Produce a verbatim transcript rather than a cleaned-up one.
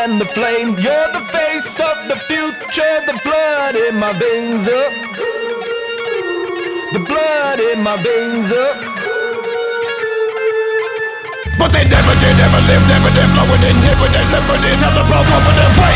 fan the flame. You're the face of the future, the blood in my veins up. The blood in my veins up. But they never did, never lived, never did, flowing in, did with it, liberty. Tell the blood, open the way.